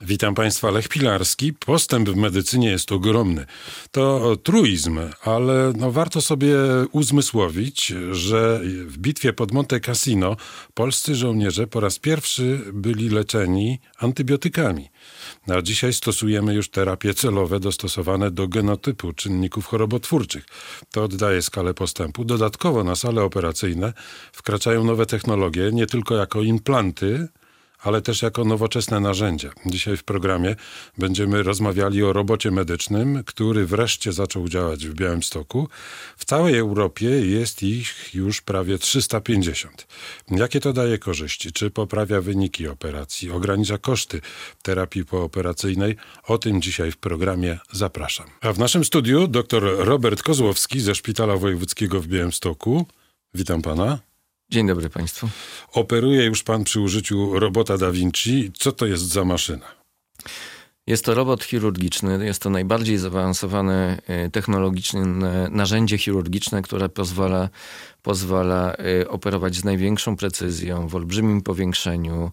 Witam Państwa, Lech Pilarski. Postęp w medycynie jest ogromny. To truizm, ale warto sobie uzmysłowić, że w bitwie pod Monte Cassino polscy żołnierze po raz pierwszy byli leczeni antybiotykami. A dzisiaj stosujemy już terapie celowe dostosowane do genotypu czynników chorobotwórczych. To oddaje skalę postępu. Dodatkowo na sale operacyjne wkraczają nowe technologie, nie tylko jako implanty, ale też jako nowoczesne narzędzia. Dzisiaj w programie będziemy rozmawiali o robocie medycznym, który wreszcie zaczął działać w Białymstoku. W całej Europie jest ich już prawie 350. Jakie to daje korzyści? Czy poprawia wyniki operacji? Ogranicza koszty terapii pooperacyjnej? O tym dzisiaj w programie zapraszam. A w naszym studiu dr Robert Kozłowski ze Szpitala Wojewódzkiego w Białymstoku. Witam pana. Dzień dobry Państwu. Operuje już pan przy użyciu robota Da Vinci. Co to jest za maszyna? Jest to robot chirurgiczny. Jest to najbardziej zaawansowane technologicznie narzędzie chirurgiczne, które pozwala operować z największą precyzją, w olbrzymim powiększeniu,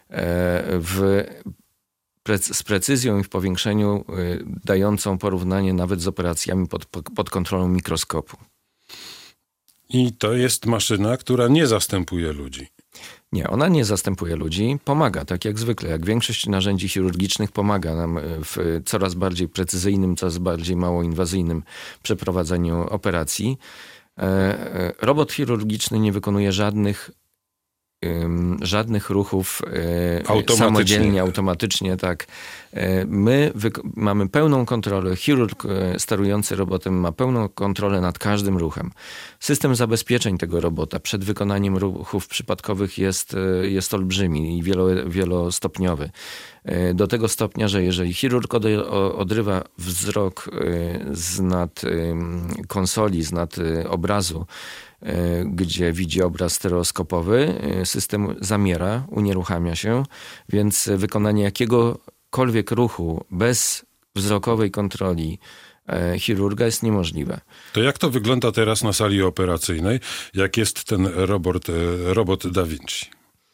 z precyzją i w powiększeniu dającą porównanie nawet z operacjami pod kontrolą mikroskopu. I to jest maszyna, która nie zastępuje ludzi. Nie, ona nie zastępuje ludzi, pomaga, tak jak zwykle, jak większość narzędzi chirurgicznych pomaga nam w coraz bardziej precyzyjnym, coraz bardziej mało inwazyjnym przeprowadzeniu operacji. Robot chirurgiczny nie wykonuje żadnych ruchów samodzielnie, automatycznie, tak. My mamy pełną kontrolę, chirurg sterujący robotem ma pełną kontrolę nad każdym ruchem. System zabezpieczeń tego robota przed wykonaniem ruchów przypadkowych jest olbrzymi i wielostopniowy. Do tego stopnia, że jeżeli chirurg odrywa wzrok z nad konsoli, z nad obrazu, gdzie widzi obraz stereoskopowy, system zamiera, unieruchamia się, więc wykonanie jakiegokolwiek ruchu bez wzrokowej kontroli chirurga jest niemożliwe. To jak to wygląda teraz na sali operacyjnej? Jak jest ten robot Da Vinci?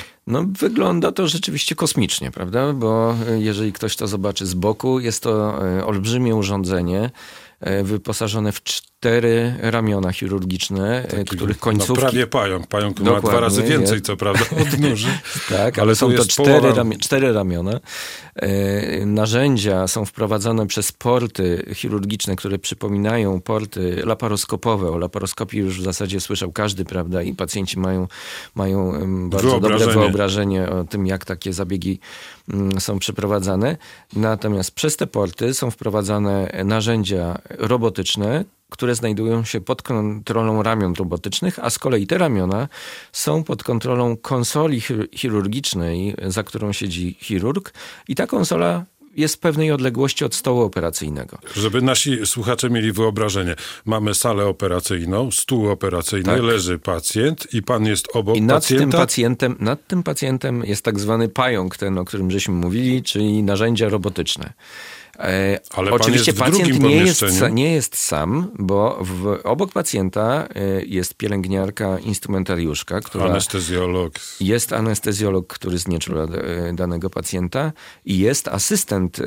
Wygląda to rzeczywiście kosmicznie, prawda? Bo jeżeli ktoś to zobaczy z boku, jest to olbrzymie urządzenie wyposażone w 4 ramiona chirurgiczne, których końcówki... prawie pająk. Pająk ma 2 razy więcej, co prawda, od nóży. Tak, ale są to 4 ramiona. Narzędzia są wprowadzone przez porty chirurgiczne, które przypominają porty laparoskopowe. O laparoskopii już w zasadzie słyszał każdy, prawda? I pacjenci mają bardzo dobre wyobrażenie o tym, jak takie zabiegi są przeprowadzane. Natomiast przez te porty są wprowadzane narzędzia robotyczne, które znajdują się pod kontrolą ramion robotycznych, a z kolei te ramiona są pod kontrolą konsoli chirurgicznej, za którą siedzi chirurg, i ta konsola jest w pewnej odległości od stołu operacyjnego. Żeby nasi słuchacze mieli wyobrażenie. Mamy salę operacyjną, stół operacyjny, tak. Leży pacjent i pan jest obok pacjenta. Nad tym pacjentem jest tak zwany pająk, ten, o którym żeśmy mówili, czyli narzędzia robotyczne. Ale oczywiście pacjent nie jest sam, bo obok pacjenta jest pielęgniarka, instrumentariuszka, anestezjolog. Jest anestezjolog, który znieczula danego pacjenta, i jest asystent,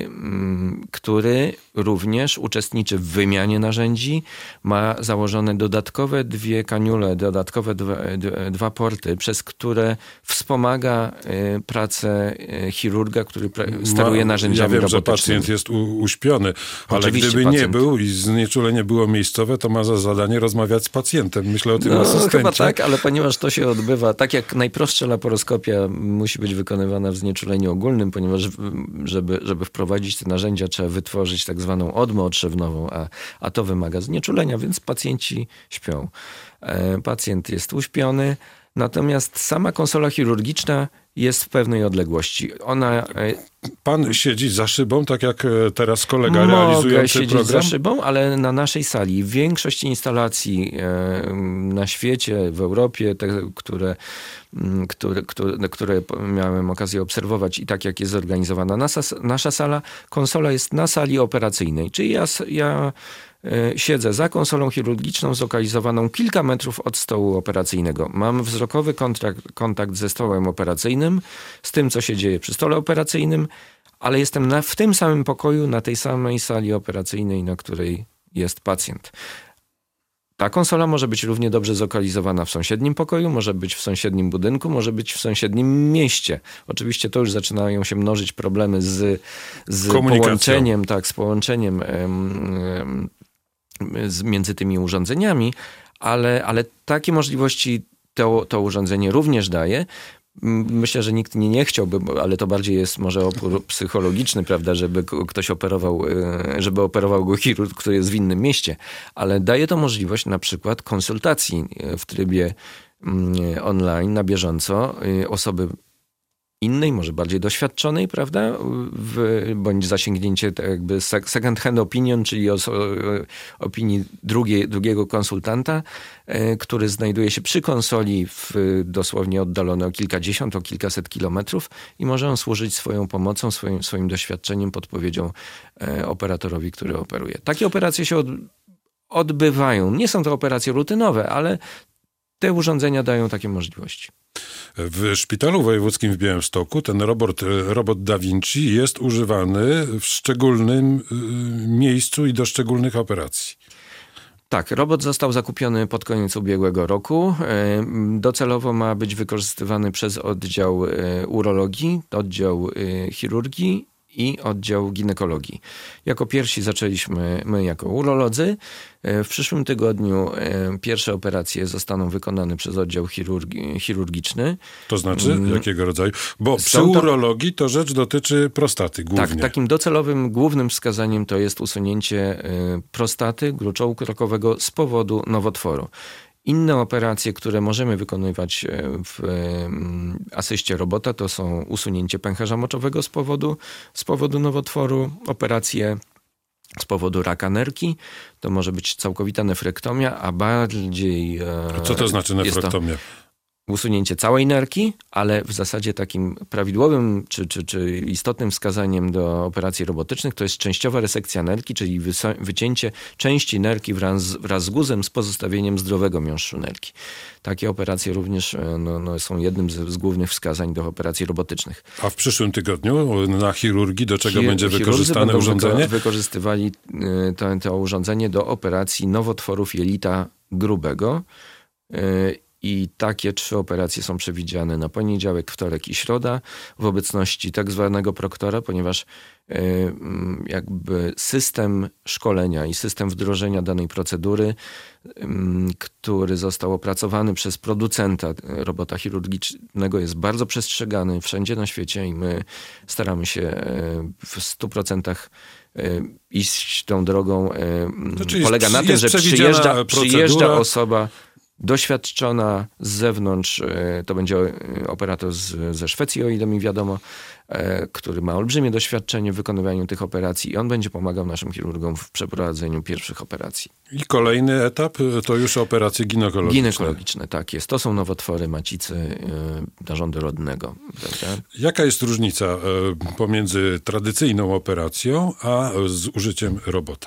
który również uczestniczy w wymianie narzędzi, ma założone dodatkowe 2 kaniule, dodatkowe 2 porty, przez które wspomaga pracę chirurga, który steruje narzędziami robotycznymi. Jest uśpiony, ale oczywiście gdyby nie był i znieczulenie było miejscowe, to ma za zadanie rozmawiać z pacjentem. Myślę o tym asystencie. Chyba tak, ale ponieważ to się odbywa, tak jak najprostsza laparoskopia musi być wykonywana w znieczuleniu ogólnym, ponieważ żeby wprowadzić te narzędzia, trzeba wytworzyć tak zwaną odmę otrzewnową, a to wymaga znieczulenia, więc pacjenci śpią. Pacjent jest uśpiony, natomiast sama konsola chirurgiczna jest w pewnej odległości. Pan siedzi za szybą, tak jak teraz kolega realizujący program? Mogę siedzieć za szybą, ale na naszej sali większość instalacji na świecie, w Europie, te, które miałem okazję obserwować, i tak jak jest zorganizowana nasza sala, konsola jest na sali operacyjnej. Czyli ja siedzę za konsolą chirurgiczną zlokalizowaną kilka metrów od stołu operacyjnego. Mam wzrokowy kontakt ze stołem operacyjnym, z tym, co się dzieje przy stole operacyjnym, ale jestem w tym samym pokoju, na tej samej sali operacyjnej, na której jest pacjent. Ta konsola może być równie dobrze zlokalizowana w sąsiednim pokoju, może być w sąsiednim budynku, może być w sąsiednim mieście. Oczywiście to już zaczynają się mnożyć problemy z połączeniem, z połączeniem między tymi urządzeniami, ale takie możliwości to urządzenie również daje. Myślę, że nikt nie chciałby, ale to bardziej jest może opór psychologiczny, prawda, żeby ktoś operował go chirurg, który jest w innym mieście, ale daje to możliwość na przykład konsultacji w trybie online, na bieżąco osoby innej, może bardziej doświadczonej, prawda, bądź zasięgnięcie jakby second hand opinion, czyli opinii drugiego konsultanta, który znajduje się przy konsoli dosłownie oddalony o kilkadziesiąt, o kilkaset kilometrów i może on służyć swoją pomocą, swoim doświadczeniem, podpowiedzią operatorowi, który operuje. Takie operacje się odbywają. Nie są to operacje rutynowe, ale te urządzenia dają takie możliwości. W Szpitalu Wojewódzkim w Białymstoku ten robot Da Vinci jest używany w szczególnym miejscu i do szczególnych operacji. Tak, robot został zakupiony pod koniec ubiegłego roku. Docelowo ma być wykorzystywany przez oddział urologii, oddział chirurgii i oddział ginekologii. Jako pierwsi zaczęliśmy my jako urolodzy. W przyszłym tygodniu pierwsze operacje zostaną wykonane przez oddział chirurgiczny. To znaczy jakiego rodzaju? Bo przy urologii to rzecz dotyczy prostaty głównie. Tak, takim docelowym, głównym wskazaniem to jest usunięcie prostaty gruczołu krokowego z powodu nowotworu. Inne operacje, które możemy wykonywać w asyście robota, to są usunięcie pęcherza moczowego z powodu nowotworu, operacje z powodu raka nerki, to może być całkowita nefrektomia, a bardziej... Co to znaczy nefrektomia? Usunięcie całej nerki, ale w zasadzie takim prawidłowym czy istotnym wskazaniem do operacji robotycznych to jest częściowa resekcja nerki, czyli wycięcie części nerki wraz z guzem z pozostawieniem zdrowego miąższu nerki. Takie operacje również są jednym z głównych wskazań do operacji robotycznych. A w przyszłym tygodniu na chirurgii do czego będzie wykorzystane urządzenie? Wykorzystywali to urządzenie do operacji nowotworów jelita grubego. I takie 3 operacje są przewidziane na poniedziałek, wtorek i środa w obecności tak zwanego proktora, ponieważ jakby system szkolenia i system wdrożenia danej procedury, który został opracowany przez producenta robota chirurgicznego, jest bardzo przestrzegany wszędzie na świecie i my staramy się w 100% iść tą drogą. Polega na tym, że przyjeżdża osoba doświadczona z zewnątrz, to będzie operator ze Szwecji, o ile mi wiadomo, który ma olbrzymie doświadczenie w wykonywaniu tych operacji i on będzie pomagał naszym chirurgom w przeprowadzeniu pierwszych operacji. I kolejny etap to już operacje ginekologiczne. Ginekologiczne, tak jest. To są nowotwory macicy narządu rodnego. Prawda? Jaka jest różnica pomiędzy tradycyjną operacją, a z użyciem robota?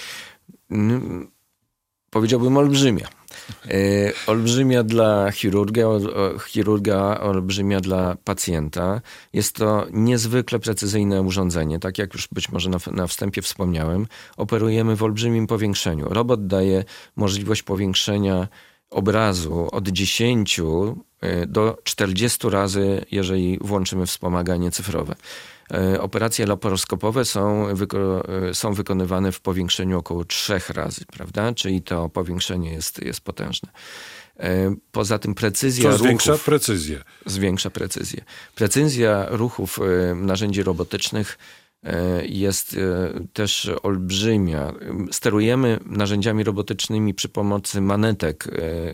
Powiedziałbym olbrzymia. Olbrzymia dla chirurga, olbrzymia dla pacjenta. Jest to niezwykle precyzyjne urządzenie. Tak jak już być może na wstępie wspomniałem, operujemy w olbrzymim powiększeniu. Robot daje możliwość powiększenia obrazu od 10 do 40 razy, jeżeli włączymy wspomaganie cyfrowe. Operacje laparoskopowe są wykonywane w powiększeniu około 3 razy, prawda? Czyli to powiększenie jest potężne. Poza tym precyzja ruchów... zwiększa precyzję. Zwiększa precyzję. Precyzja ruchów narzędzi robotycznych jest też olbrzymia. Sterujemy narzędziami robotycznymi przy pomocy manetek,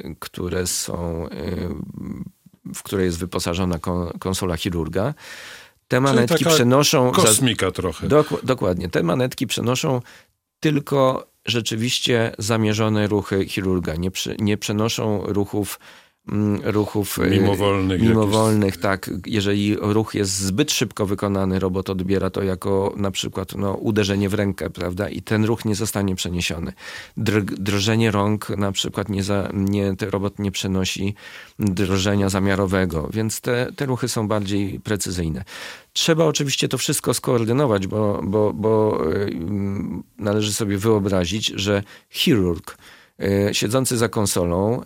w które jest wyposażona konsola chirurga. Te manetki przenoszą... Kosmika trochę. Dokładnie. Te manetki przenoszą tylko rzeczywiście zamierzone ruchy chirurga. Nie przenoszą ruchów ruchów mimowolnych. Tak. Jeżeli ruch jest zbyt szybko wykonany, robot odbiera to jako na przykład uderzenie w rękę, prawda? I ten ruch nie zostanie przeniesiony. Drżenie rąk na przykład robot nie przenosi drżenia zamiarowego, więc te ruchy są bardziej precyzyjne. Trzeba oczywiście to wszystko skoordynować, bo należy sobie wyobrazić, że chirurg siedzący za konsolą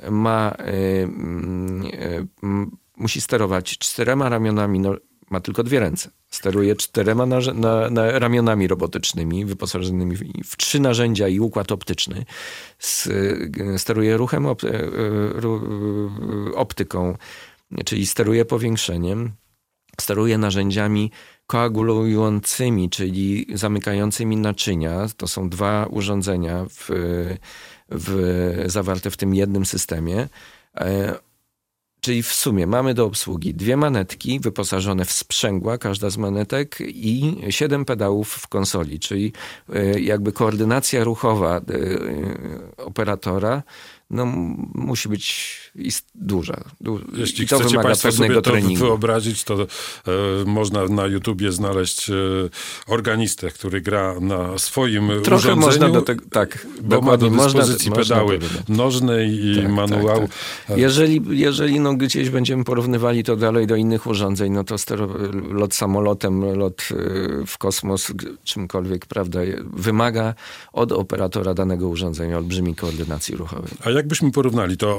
musi sterować 4 ramionami, ma tylko 2 ręce. Steruje 4 ramionami robotycznymi, wyposażonymi w 3 narzędzia i układ optyczny. Steruje ruchem, optyką, czyli steruje powiększeniem. Steruje narzędziami koagulującymi, czyli zamykającymi naczynia. To są 2 urządzenia zawarte w tym jednym systemie. Czyli w sumie mamy do obsługi 2 manetki wyposażone w sprzęgła, każda z manetek, i 7 pedałów w konsoli, czyli jakby koordynacja ruchowa operatora musi być duża. Jeśli I to chcecie wymaga Państwo pewnego sobie to treningu. wyobrazić, to można na YouTubie znaleźć organistę, który gra na swoim trochę urządzeniu. Można do tego, tak, bo ma do dyspozycji pedały nożne i manuał. Tak. Jeżeli gdzieś będziemy porównywali to dalej do innych urządzeń, to lot samolotem, lot w kosmos, czymkolwiek, prawda, wymaga od operatora danego urządzenia olbrzymiej koordynacji ruchowej. A jakbyśmy porównali to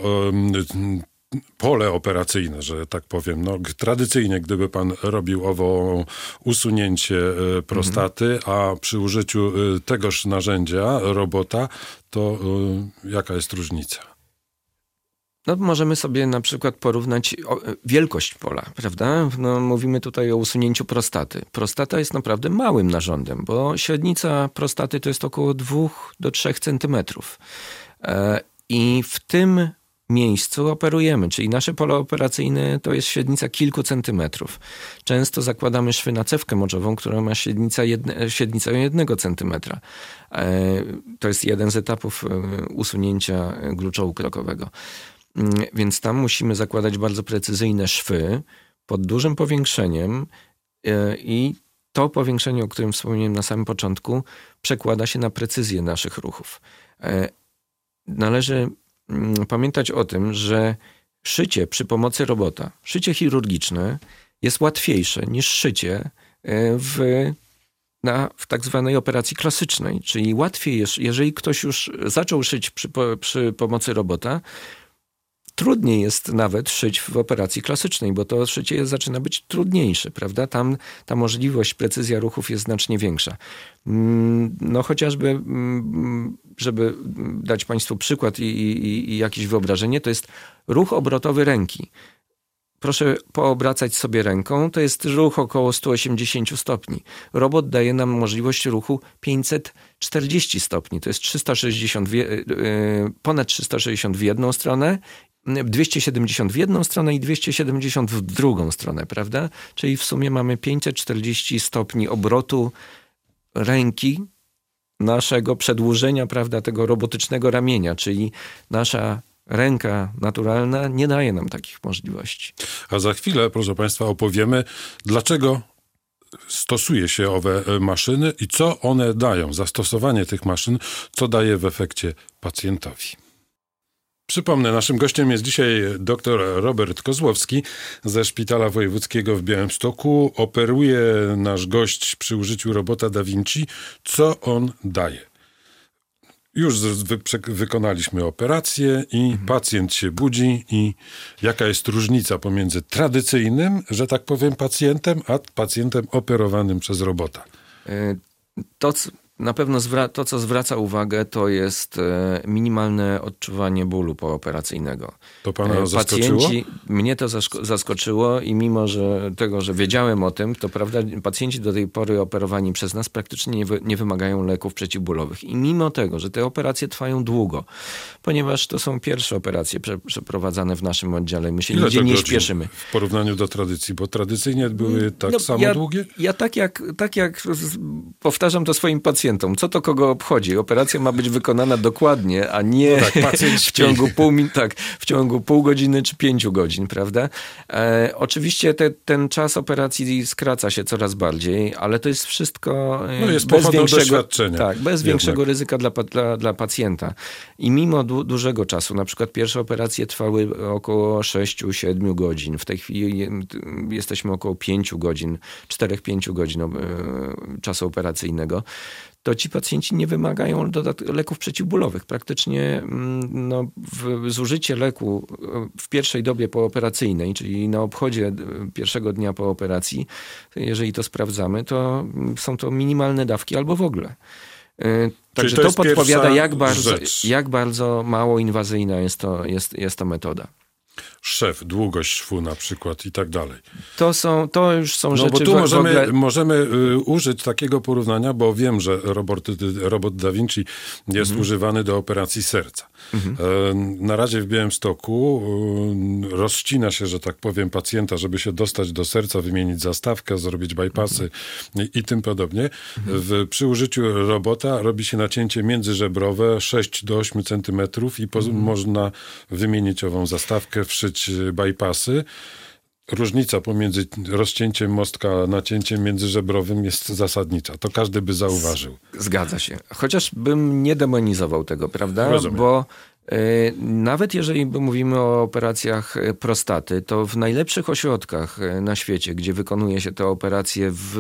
pole operacyjne, że tak powiem, tradycyjnie, gdyby pan robił usunięcie prostaty, a przy użyciu tegoż narzędzia, robota, to jaka jest różnica? Możemy sobie na przykład porównać wielkość pola, prawda? Mówimy tutaj o usunięciu prostaty. Prostata jest naprawdę małym narządem, bo średnica prostaty to jest około 2 do 3 centymetrów. I w tym miejscu operujemy, czyli nasze pole operacyjne to jest średnica kilku centymetrów. Często zakładamy szwy na cewkę moczową, która ma średnicę 1 centymetra. To jest jeden z etapów usunięcia gluczołu krokowego. Więc tam musimy zakładać bardzo precyzyjne szwy pod dużym powiększeniem i to powiększenie, o którym wspomniałem na samym początku, przekłada się na precyzję naszych ruchów. Należy pamiętać o tym, że szycie przy pomocy robota, szycie chirurgiczne jest łatwiejsze niż szycie w tak zwanej operacji klasycznej. Czyli łatwiej jest, jeżeli ktoś już zaczął szyć przy pomocy robota, trudniej jest nawet szyć w operacji klasycznej, bo to szycie zaczyna być trudniejsze, prawda? Tam ta możliwość, precyzja ruchów jest znacznie większa. Chociażby, żeby dać Państwu przykład i jakieś wyobrażenie, to jest ruch obrotowy ręki. Proszę poobracać sobie ręką, to jest ruch około 180 stopni. Robot daje nam możliwość ruchu 540 stopni, to jest ponad 360 w jedną stronę, 270 w jedną stronę i 270 w drugą stronę, prawda? Czyli w sumie mamy 540 stopni obrotu ręki, naszego przedłużenia, prawda, tego robotycznego ramienia, czyli nasza ręka naturalna nie daje nam takich możliwości. A za chwilę, proszę Państwa, opowiemy, dlaczego stosuje się owe maszyny i co one dają. Zastosowanie tych maszyn, co daje w efekcie pacjentowi. Przypomnę, naszym gościem jest dzisiaj dr Robert Kozłowski ze Szpitala Wojewódzkiego w Białymstoku. Operuje nasz gość przy użyciu robota Da Vinci. Co on daje? Już wykonaliśmy operację i pacjent się budzi i jaka jest różnica pomiędzy tradycyjnym, że tak powiem, pacjentem, a pacjentem operowanym przez robota? Na pewno to, co zwraca uwagę, to jest minimalne odczuwanie bólu pooperacyjnego. To pana zaskoczyło? Mnie to zaskoczyło i mimo że wiedziałem o tym, to prawda, pacjenci do tej pory operowani przez nas praktycznie nie wymagają leków przeciwbólowych. I mimo tego, że te operacje trwają długo, ponieważ to są pierwsze operacje przeprowadzane w naszym oddziale, my się nigdzie nie śpieszymy. W porównaniu do tradycji, bo tradycyjnie były samo długie? Ja tak jak powtarzam to swoim pacjentom, pacjentom. Co to kogo obchodzi? Operacja ma być wykonana dokładnie, a nie w ciągu pół godziny czy 5 godzin, prawda? Oczywiście ten czas operacji skraca się coraz bardziej, ale to jest wszystko jest bez większego doświadczenia. Tak, bez większego ryzyka dla pacjenta. I mimo dużego czasu, na przykład pierwsze operacje trwały około 6-7 godzin. W tej chwili jesteśmy około 5 godzin, 4-5 godzin czasu operacyjnego. To ci pacjenci nie wymagają leków przeciwbólowych. Praktycznie zużycie leku w pierwszej dobie pooperacyjnej, czyli na obchodzie pierwszego dnia po operacji, jeżeli to sprawdzamy, to są to minimalne dawki albo w ogóle. Także to podpowiada, jak bardzo mało inwazyjna jest to metoda. Szw, długość szwu na przykład i tak dalej. To już są rzeczy... Bo tu możemy użyć takiego porównania, bo wiem, że robot Da Vinci jest używany do operacji serca. Na razie w Białymstoku rozcina się, że tak powiem, pacjenta, żeby się dostać do serca, wymienić zastawkę, zrobić bypassy i tym podobnie. Przy użyciu robota robi się nacięcie międzyżebrowe 6 do 8 centymetrów i można wymienić ową zastawkę, wszyć bypassy. Różnica pomiędzy rozcięciem mostka a nacięciem międzyżebrowym jest zasadnicza. To każdy by zauważył. Zgadza się. Chociaż bym nie demonizował tego, prawda? Rozumiem. Bo nawet jeżeli mówimy o operacjach prostaty, to w najlepszych ośrodkach na świecie, gdzie wykonuje się te operacje w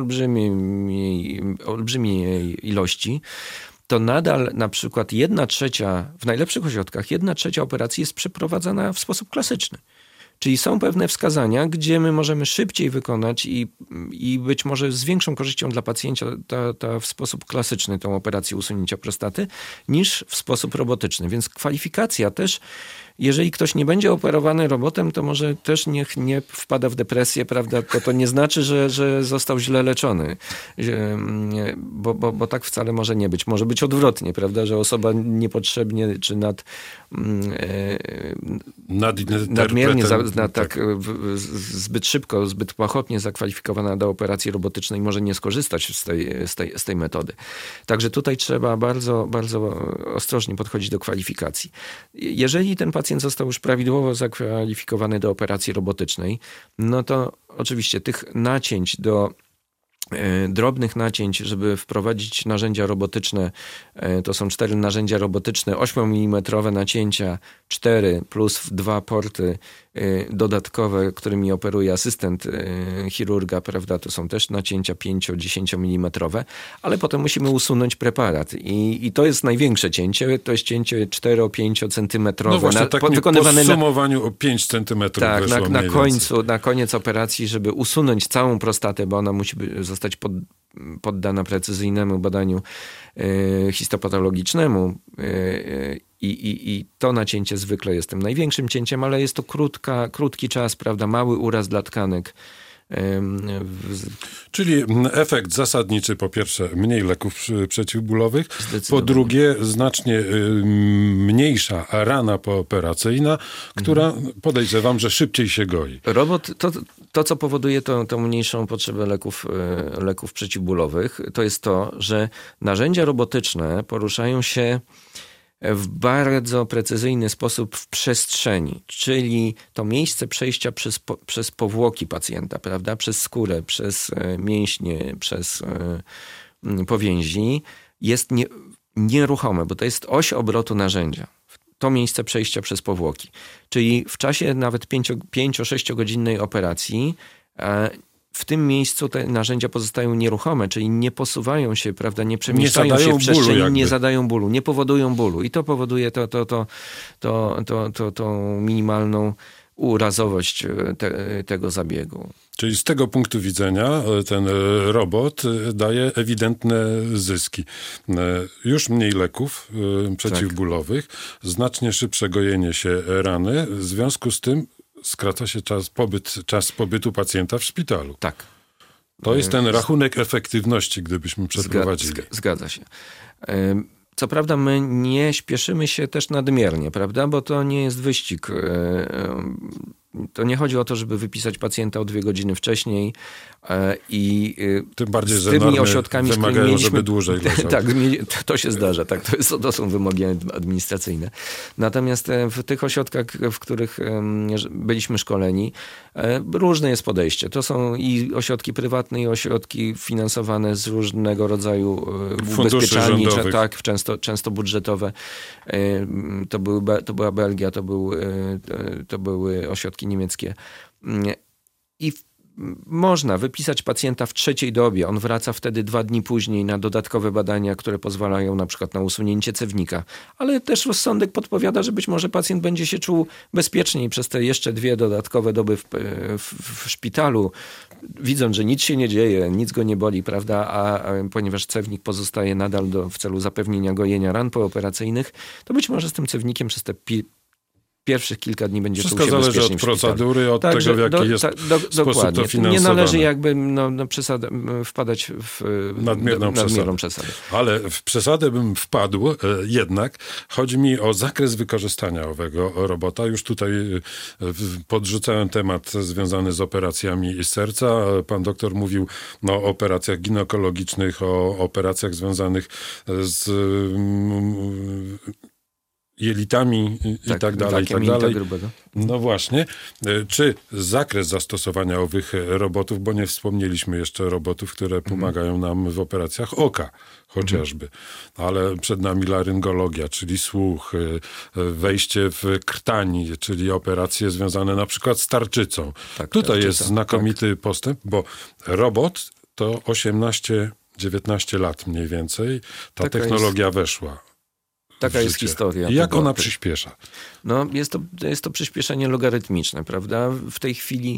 olbrzymiej ilości, to nadal na przykład 1/3, w najlepszych ośrodkach 1/3 operacji jest przeprowadzana w sposób klasyczny. Czyli są pewne wskazania, gdzie my możemy szybciej wykonać i być może z większą korzyścią dla pacjenta w sposób klasyczny tą operację usunięcia prostaty niż w sposób robotyczny. Więc kwalifikacja też, jeżeli ktoś nie będzie operowany robotem, to może też niech nie wpada w depresję, prawda? To nie znaczy, że został źle leczony, bo tak wcale może nie być. Może być odwrotnie, prawda? Że osoba niepotrzebnie czy nadmiernie, zbyt szybko, zbyt pochopnie zakwalifikowana do operacji robotycznej może nie skorzystać z tej metody. Także tutaj trzeba bardzo, bardzo ostrożnie podchodzić do kwalifikacji. Jeżeli ten pacjent został już prawidłowo zakwalifikowany do operacji robotycznej, no to oczywiście tych nacięć drobnych nacięć, żeby wprowadzić narzędzia robotyczne, to są 4 narzędzia robotyczne, 8 mm nacięcia, 4 plus 2 porty dodatkowe, którymi operuje asystent chirurga, prawda, to są też nacięcia 5-10 mm, ale potem musimy usunąć preparat i to jest największe cięcie, to jest cięcie 4-5 centymetrowe. No właśnie, w podsumowaniu o 5 centymetrów tak, weszło na koniec operacji, żeby usunąć całą prostatę, bo ona musi zostać poddana precyzyjnemu badaniu histopatologicznemu i to nacięcie zwykle jest tym największym cięciem, ale jest to krótki czas, prawda, mały uraz dla tkanek. Czyli efekt zasadniczy, po pierwsze mniej leków przeciwbólowych, po drugie znacznie mniejsza rana pooperacyjna, która podejrzewam, że szybciej się goi. Robot, to co powoduje tą mniejszą potrzebę leków przeciwbólowych, to jest to, że narzędzia robotyczne poruszają się w bardzo precyzyjny sposób w przestrzeni, czyli to miejsce przejścia przez powłoki pacjenta, prawda? Przez skórę, przez mięśnie, przez powięzi jest nieruchome, bo to jest oś obrotu narzędzia. To miejsce przejścia przez powłoki. Czyli w czasie nawet 5-6 godzinnej operacji w tym miejscu te narzędzia pozostają nieruchome, czyli nie posuwają się, prawda, nie przemieszczają się w przestrzeni, nie zadają bólu, nie powodują bólu. I to powoduje tą minimalną urazowość tego zabiegu. Czyli z tego punktu widzenia ten robot daje ewidentne zyski. Już mniej leków przeciwbólowych, znacznie szybsze gojenie się rany, w związku z tym skraca się czas pobytu pacjenta w szpitalu. Tak. To jest ten rachunek efektywności, gdybyśmy przeprowadzili. Zgadza się. Co prawda my nie śpieszymy się też nadmiernie, prawda? Bo to nie jest wyścig. To nie chodzi o to, żeby wypisać pacjenta o 2 godziny wcześniej i tym bardziej, z tymi ośrodkami, wymagają, mieliśmy, żeby dłużej leżał. Tak, to się zdarza. Tak, to są wymogi administracyjne. Natomiast w tych ośrodkach, w których byliśmy szkoleni, różne jest podejście. To są i ośrodki prywatne, i ośrodki finansowane z różnego rodzaju ubezpieczalni, tak, często budżetowe. To była Belgia, to były ośrodki niemieckie. I można wypisać pacjenta w 3. dobie. On wraca wtedy 2 dni później na dodatkowe badania, które pozwalają na przykład na usunięcie cewnika. Ale też rozsądek podpowiada, że być może pacjent będzie się czuł bezpieczniej przez te jeszcze 2 dodatkowe doby w szpitalu, widząc, że nic się nie dzieje, nic go nie boli, prawda? A ponieważ cewnik pozostaje nadal w celu zapewnienia gojenia ran pooperacyjnych, to być może z tym cewnikiem przez te pierwszpierwszych kilka dni będzie wszystko zależy od procedury, od tego, w jaki jest sposób to finansowane. Nie należy jakby wpadać w nadmierną przesadę. Ale w przesadę bym wpadł jednak. Chodzi mi o zakres wykorzystania owego robota. Już tutaj podrzucałem temat związany z operacjami serca. Pan doktor mówił o operacjach ginekologicznych, o operacjach związanych z jelitami i tak dalej. No właśnie. Czy zakres zastosowania owych robotów, bo nie wspomnieliśmy jeszcze robotów, które pomagają nam w operacjach oka chociażby, ale przed nami laryngologia, czyli słuch, wejście w krtań, czyli operacje związane na przykład z tarczycą. Tutaj jest znakomity postęp, bo robot to 18-19 lat mniej więcej. Ta technologia weszła. Taka jest historia. I jak ona przyspiesza? No, jest to przyspieszenie logarytmiczne, prawda? W tej chwili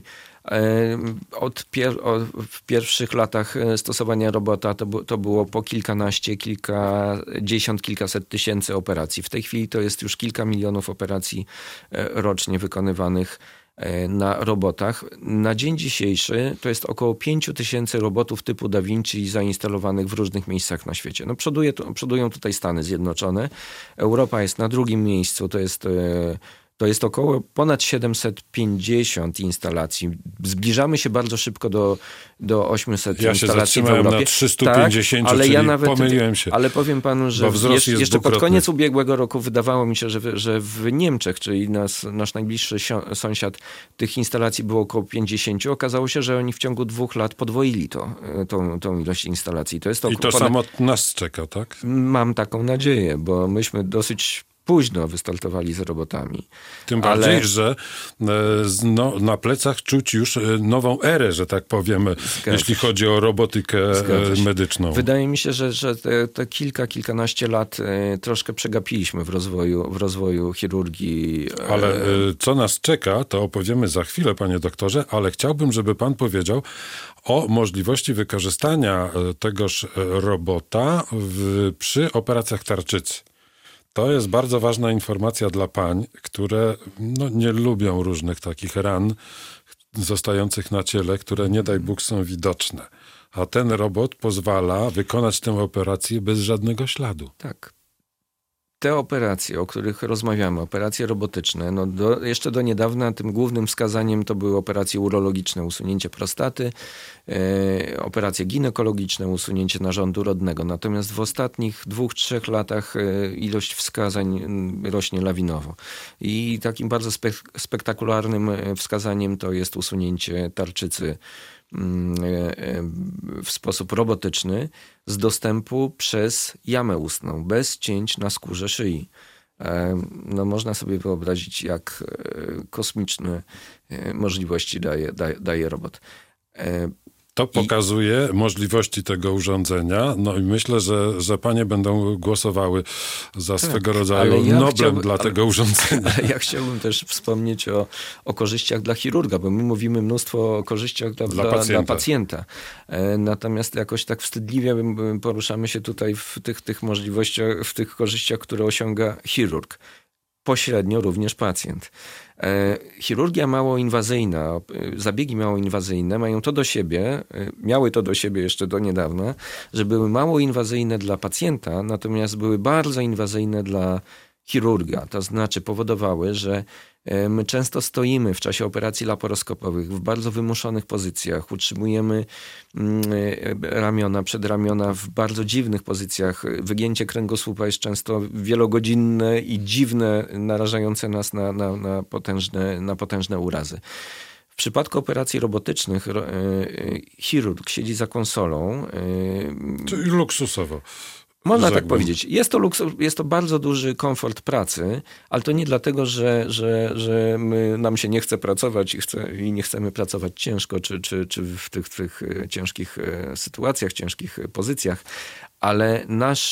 w pierwszych latach stosowania robota to było po kilkanaście, kilkadziesiąt, kilkaset tysięcy operacji. W tej chwili to jest już kilka milionów operacji rocznie wykonywanych na robotach. Na dzień dzisiejszy to jest około 5000 robotów typu Da Vinci zainstalowanych w różnych miejscach na świecie. No przodują tutaj Stany Zjednoczone. Europa jest na 2. miejscu. To jest około ponad 750 instalacji. Zbliżamy się bardzo szybko do 800 instalacji w Europie. Ja się zatrzymałem na 350, ale ja nawet pomyliłem się. Ale powiem panu, że jeszcze pod koniec ubiegłego roku wydawało mi się, że w Niemczech, czyli nasz najbliższy sąsiad, tych instalacji było około 50. Okazało się, że oni w ciągu 2 lat podwoili tą ilość instalacji. I to samo nas czeka, tak? Mam taką nadzieję, bo myśmy dosyć późno wystartowali z robotami. Tym bardziej, że na plecach czuć już nową erę, że tak powiemy, jeśli chodzi o robotykę medyczną. Wydaje mi się, że te kilkanaście lat troszkę przegapiliśmy w rozwoju chirurgii. Ale co nas czeka, to opowiemy za chwilę, panie doktorze, ale chciałbym, żeby pan powiedział o możliwości wykorzystania tegoż robota przy operacjach tarczycy. To jest bardzo ważna informacja dla pań, które nie lubią różnych takich ran zostających na ciele, które nie daj Bóg są widoczne. A ten robot pozwala wykonać tę operację bez żadnego śladu. Tak. Te operacje, o których rozmawiamy, operacje robotyczne, jeszcze do niedawna tym głównym wskazaniem to były operacje urologiczne, usunięcie prostaty, operacje ginekologiczne, usunięcie narządu rodnego. Natomiast w ostatnich 2-3 latach ilość wskazań rośnie lawinowo. I takim bardzo spektakularnym wskazaniem to jest usunięcie tarczycy w sposób robotyczny z dostępu przez jamę ustną, bez cięć na skórze szyi. Można sobie wyobrazić, jak kosmiczne możliwości daje robot. To pokazuje możliwości tego urządzenia. No i myślę, że panie będą głosowały za swego rodzaju Noblem dla tego urządzenia. Ale ja chciałbym też wspomnieć o korzyściach dla chirurga, bo my mówimy mnóstwo o korzyściach dla pacjenta. Natomiast jakoś tak wstydliwie poruszamy się tutaj w tych możliwościach, w tych korzyściach, które osiąga chirurg. Pośrednio również pacjent. Chirurgia małoinwazyjna, zabiegi małoinwazyjne miały to do siebie jeszcze do niedawna, że były małoinwazyjne dla pacjenta, natomiast były bardzo inwazyjne dla chirurga. To znaczy powodowały, że My często stoimy w czasie operacji laparoskopowych w bardzo wymuszonych pozycjach. Utrzymujemy ramiona, przedramiona w bardzo dziwnych pozycjach. Wygięcie kręgosłupa jest często wielogodzinne i dziwne, narażające nas na potężne urazy. W przypadku operacji robotycznych chirurg siedzi za konsolą. Czyli luksusowo. Można tak powiedzieć. Jest to bardzo duży komfort pracy, ale to nie dlatego, że nam się nie chce pracować i nie chcemy pracować ciężko, czy w tych ciężkich sytuacjach, ciężkich pozycjach, ale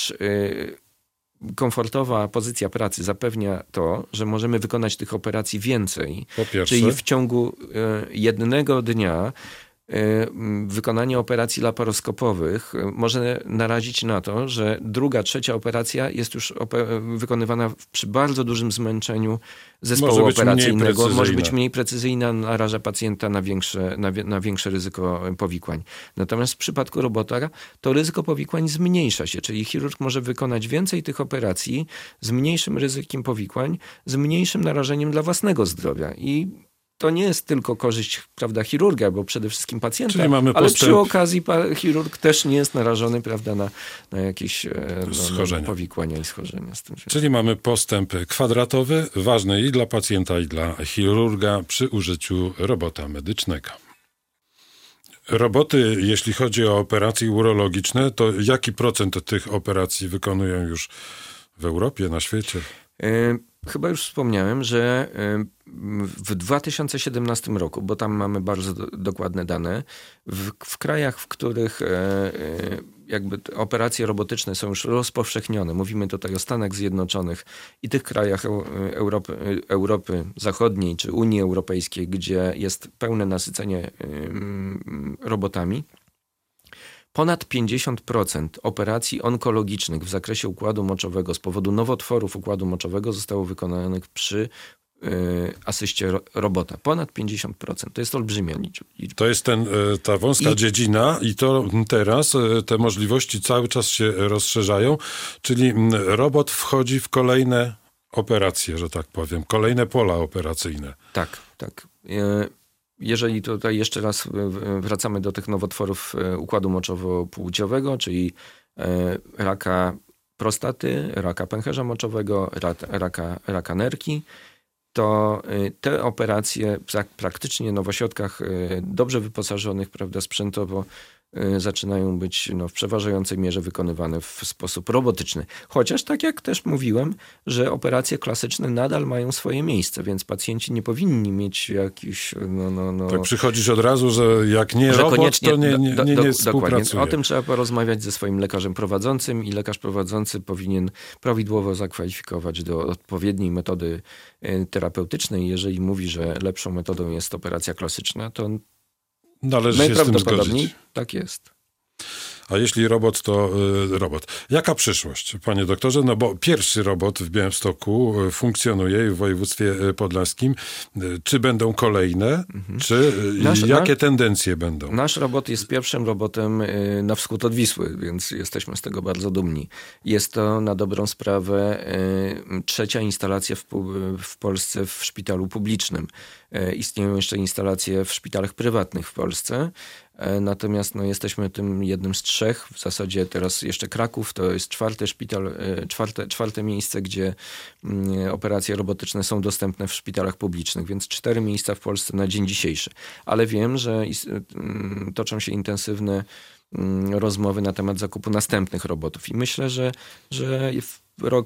komfortowa pozycja pracy zapewnia to, że możemy wykonać tych operacji więcej. Po pierwsze. Czyli w ciągu jednego dnia wykonanie operacji laparoskopowych może narazić na to, że druga, trzecia operacja jest już wykonywana przy bardzo dużym zmęczeniu zespołu operacyjnego. Może być mniej precyzyjna, naraża pacjenta na większe ryzyko powikłań. Natomiast w przypadku robota to ryzyko powikłań zmniejsza się, czyli chirurg może wykonać więcej tych operacji z mniejszym ryzykiem powikłań, z mniejszym narażeniem dla własnego zdrowia. I to nie jest tylko korzyść, prawda, chirurga, bo przede wszystkim pacjenta, ale przy okazji chirurg też nie jest narażony, prawda, na jakieś powikłania i schorzenia. Czyli mamy postęp kwadratowy, ważny i dla pacjenta, i dla chirurga przy użyciu robota medycznego. Roboty, jeśli chodzi o operacje urologiczne, to jaki procent tych operacji wykonują już w Europie, na świecie? Chyba już wspomniałem, że w 2017 roku, bo tam mamy bardzo dokładne dane, w krajach, w których jakby operacje robotyczne są już rozpowszechnione, mówimy tutaj o Stanach Zjednoczonych i tych krajach Europy Zachodniej czy Unii Europejskiej, gdzie jest pełne nasycenie robotami, ponad 50% operacji onkologicznych w zakresie układu moczowego z powodu nowotworów układu moczowego zostało wykonanych przy asyście robota. Ponad 50%. To jest olbrzymia liczba. To jest ta wąska dziedzina i to teraz te możliwości cały czas się rozszerzają, czyli robot wchodzi w kolejne operacje, że tak powiem, kolejne pola operacyjne. Tak. Jeżeli tutaj jeszcze raz wracamy do tych nowotworów układu moczowo-płciowego, czyli raka prostaty, raka pęcherza moczowego, raka nerki, to te operacje praktycznie w ośrodkach dobrze wyposażonych, prawda, sprzętowo zaczynają być w przeważającej mierze wykonywane w sposób robotyczny. Chociaż tak jak też mówiłem, że operacje klasyczne nadal mają swoje miejsce, więc pacjenci nie powinni mieć jakichś... Tak przychodzisz od razu, że jak nie robot, to nie współpracuje. O tym trzeba porozmawiać ze swoim lekarzem prowadzącym i lekarz prowadzący powinien prawidłowo zakwalifikować do odpowiedniej metody terapeutycznej. Jeżeli mówi, że lepszą metodą jest operacja klasyczna, to należy się z tym zgodzić. Tak jest. A jeśli robot, to robot. Jaka przyszłość, panie doktorze? No bo pierwszy robot w Białymstoku funkcjonuje w województwie podlaskim. Czy będą kolejne? Czy jakie tendencje będą? Nasz robot jest pierwszym robotem na wschód od Wisły, więc jesteśmy z tego bardzo dumni. Jest to na dobrą sprawę trzecia instalacja w Polsce w szpitalu publicznym. Istnieją jeszcze instalacje w szpitalach prywatnych w Polsce. Natomiast jesteśmy tym jednym z trzech. W zasadzie teraz jeszcze Kraków to jest czwarty szpital, czwarte miejsce, gdzie operacje robotyczne są dostępne w szpitalach publicznych, więc 4 miejsca w Polsce na dzień dzisiejszy. Ale wiem, że toczą się intensywne rozmowy na temat zakupu następnych robotów i myślę, że rok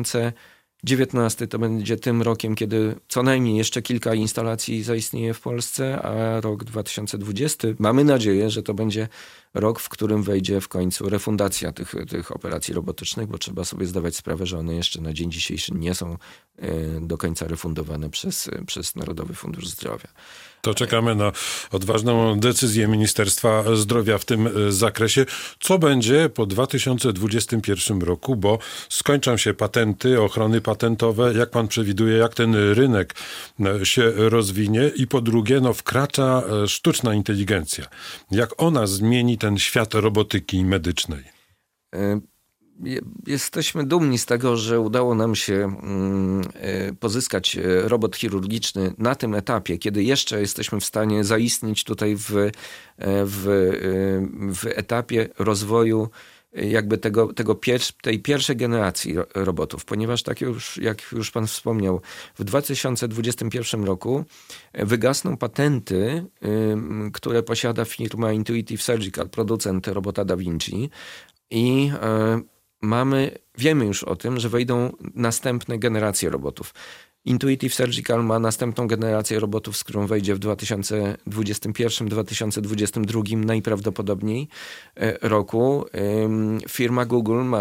2019 to będzie tym rokiem, kiedy co najmniej jeszcze kilka instalacji zaistnieje w Polsce, a rok 2020 mamy nadzieję, że to będzie rok, w którym wejdzie w końcu refundacja tych operacji robotycznych, bo trzeba sobie zdawać sprawę, że one jeszcze na dzień dzisiejszy nie są do końca refundowane przez Narodowy Fundusz Zdrowia. To czekamy na odważną decyzję Ministerstwa Zdrowia w tym zakresie. Co będzie po 2021 roku, bo skończą się patenty, ochrony patentowe. Jak pan przewiduje, jak ten rynek się rozwinie? I po drugie, wkracza sztuczna inteligencja. Jak ona zmieni ten świat robotyki medycznej? Jesteśmy dumni z tego, że udało nam się pozyskać robot chirurgiczny na tym etapie, kiedy jeszcze jesteśmy w stanie zaistnieć tutaj w etapie rozwoju jakby tej pierwszej generacji robotów, ponieważ tak jak już pan wspomniał, w 2021 roku wygasną patenty, które posiada firma Intuitive Surgical, producent robota Da Vinci, i wiemy już o tym, że wejdą następne generacje robotów. Intuitive Surgical ma następną generację robotów, z którą wejdzie w 2021-2022 najprawdopodobniej roku. Firma Google ma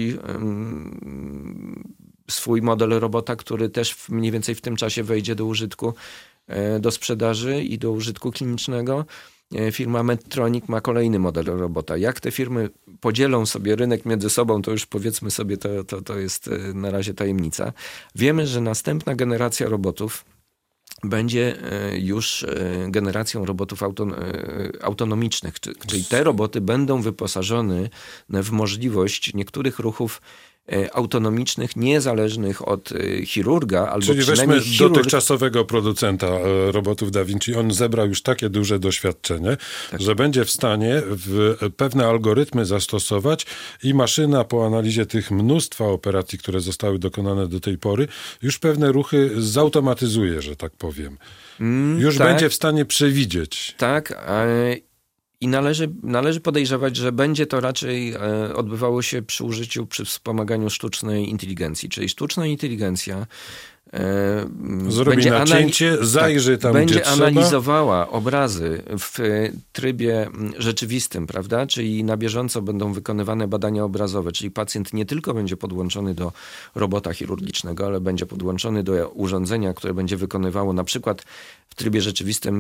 swój model robota, który też mniej więcej w tym czasie wejdzie do użytku, do sprzedaży i do użytku klinicznego. Firma Medtronic ma kolejny model robota. Jak te firmy podzielą sobie rynek między sobą, to już powiedzmy sobie, to jest na razie tajemnica. Wiemy, że następna generacja robotów będzie już generacją robotów autonomicznych, czyli te roboty będą wyposażone w możliwość niektórych ruchów autonomicznych, niezależnych od chirurga, albo czyli przynajmniej weźmy dotychczasowego producenta robotów Da Vinci. On zebrał już takie duże doświadczenie, że będzie w stanie pewne algorytmy zastosować i maszyna po analizie tych mnóstwa operacji, które zostały dokonane do tej pory, już pewne ruchy zautomatyzuje, że tak powiem. Już będzie w stanie przewidzieć. Tak, i należy podejrzewać, że będzie to raczej odbywało się przy wspomaganiu sztucznej inteligencji. Czyli sztuczna inteligencja zrobi będzie nacięcie, zajrzy tam, będzie gdzie analizowała obrazy w trybie rzeczywistym, prawda? Czyli na bieżąco będą wykonywane badania obrazowe, czyli pacjent nie tylko będzie podłączony do robota chirurgicznego, ale będzie podłączony do urządzenia, które będzie wykonywało na przykład w trybie rzeczywistym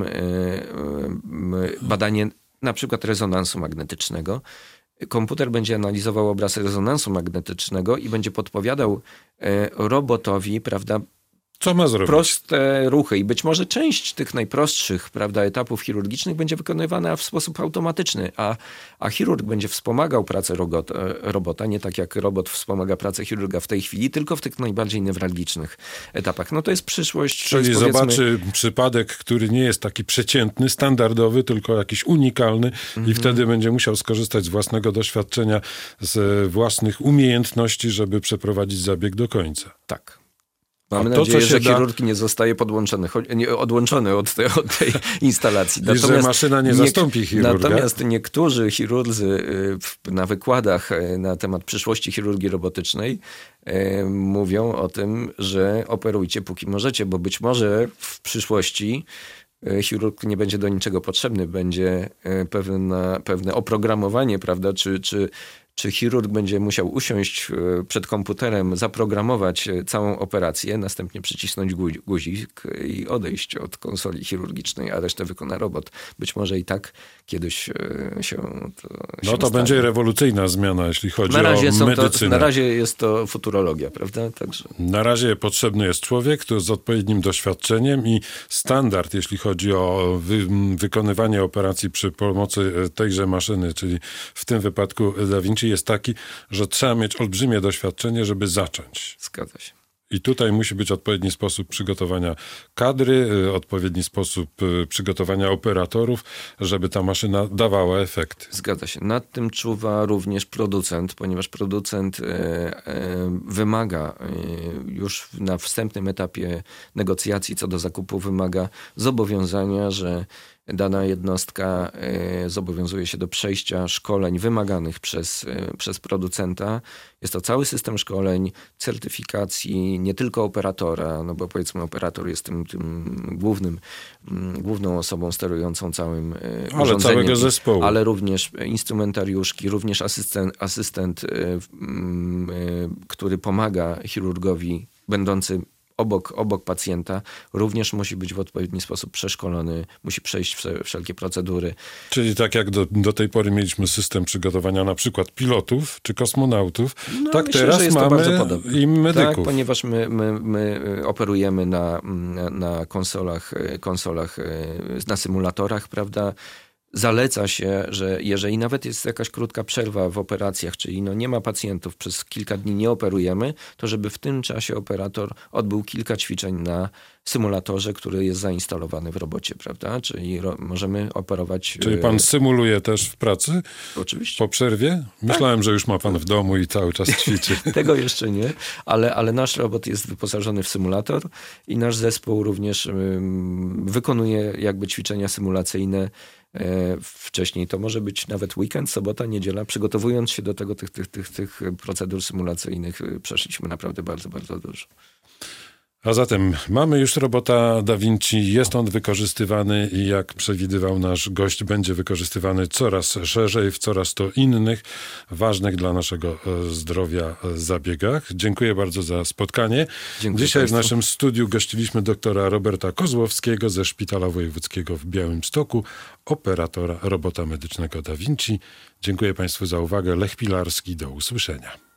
badanie na przykład rezonansu magnetycznego. Komputer będzie analizował obraz rezonansu magnetycznego i będzie podpowiadał robotowi, prawda, co ma zrobić? Proste ruchy i być może część tych najprostszych, prawda, etapów chirurgicznych będzie wykonywana w sposób automatyczny, a chirurg będzie wspomagał pracę robota, nie tak jak robot wspomaga pracę chirurga w tej chwili, tylko w tych najbardziej newralgicznych etapach. No to jest przyszłość. Czyli zobaczy przypadek, który nie jest taki przeciętny, standardowy, tylko jakiś unikalny i wtedy będzie musiał skorzystać z własnego doświadczenia, z własnych umiejętności, żeby przeprowadzić zabieg do końca. Tak. Mamy nadzieję, że chirurg nie zostaje odłączony od tej instalacji. I że maszyna nie zastąpi chirurga. Natomiast niektórzy chirurdzy na wykładach na temat przyszłości chirurgii robotycznej mówią o tym, że operujcie póki możecie, bo być może w przyszłości chirurg nie będzie do niczego potrzebny, będzie pewne oprogramowanie, prawda, czy chirurg będzie musiał usiąść przed komputerem, zaprogramować całą operację, następnie przycisnąć guzik i odejść od konsoli chirurgicznej, a resztę wykona robot. Być może i tak kiedyś się to będzie rewolucyjna zmiana, jeśli chodzi o medycynę. Na razie jest to futurologia, prawda? Także. Na razie potrzebny jest człowiek, który z odpowiednim doświadczeniem i standard, jeśli chodzi o wykonywanie operacji przy pomocy tejże maszyny, czyli w tym wypadku Da Vinci, jest taki, że trzeba mieć olbrzymie doświadczenie, żeby zacząć. Zgadza się. I tutaj musi być odpowiedni sposób przygotowania kadry, odpowiedni sposób przygotowania operatorów, żeby ta maszyna dawała efekty. Zgadza się. Nad tym czuwa również producent, ponieważ producent wymaga już na wstępnym etapie negocjacji co do zakupu wymaga zobowiązania, że dana jednostka zobowiązuje się do przejścia szkoleń wymaganych przez producenta. Jest to cały system szkoleń, certyfikacji, nie tylko operatora, no bo powiedzmy operator jest tym główną osobą sterującą całym urządzeniem. Całego zespołu. Ale również instrumentariuszki, również asystent, który pomaga chirurgowi będący obok pacjenta, również musi być w odpowiedni sposób przeszkolony, musi przejść wszelkie procedury. Czyli tak jak do tej pory mieliśmy system przygotowania na przykład pilotów czy kosmonautów, tak myślę, teraz mamy i medyków. Tak, ponieważ my operujemy na konsolach, na symulatorach, prawda? Zaleca się, że jeżeli nawet jest jakaś krótka przerwa w operacjach, czyli nie ma pacjentów, przez kilka dni nie operujemy, to żeby w tym czasie operator odbył kilka ćwiczeń na symulatorze, który jest zainstalowany w robocie, prawda? Czyli możemy operować... Czyli pan symuluje też w pracy? Oczywiście. Po przerwie? Myślałem, że już ma pan w domu i cały czas ćwiczy. Tego jeszcze nie, ale nasz robot jest wyposażony w symulator i nasz zespół również wykonuje jakby ćwiczenia symulacyjne wcześniej. To może być nawet weekend, sobota, niedziela. Przygotowując się do tego, tych procedur symulacyjnych przeszliśmy naprawdę bardzo, bardzo dużo. A zatem mamy już robota Da Vinci, jest on wykorzystywany i jak przewidywał nasz gość, będzie wykorzystywany coraz szerzej w coraz to innych, ważnych dla naszego zdrowia zabiegach. Dziękuję bardzo za spotkanie. Dziękuję Dzisiaj Państwu. w naszym studiu gościliśmy doktora Roberta Kozłowskiego ze Szpitala Wojewódzkiego w Białymstoku, operatora robota medycznego Da Vinci. Dziękuję Państwu za uwagę. Lech Pilarski, do usłyszenia.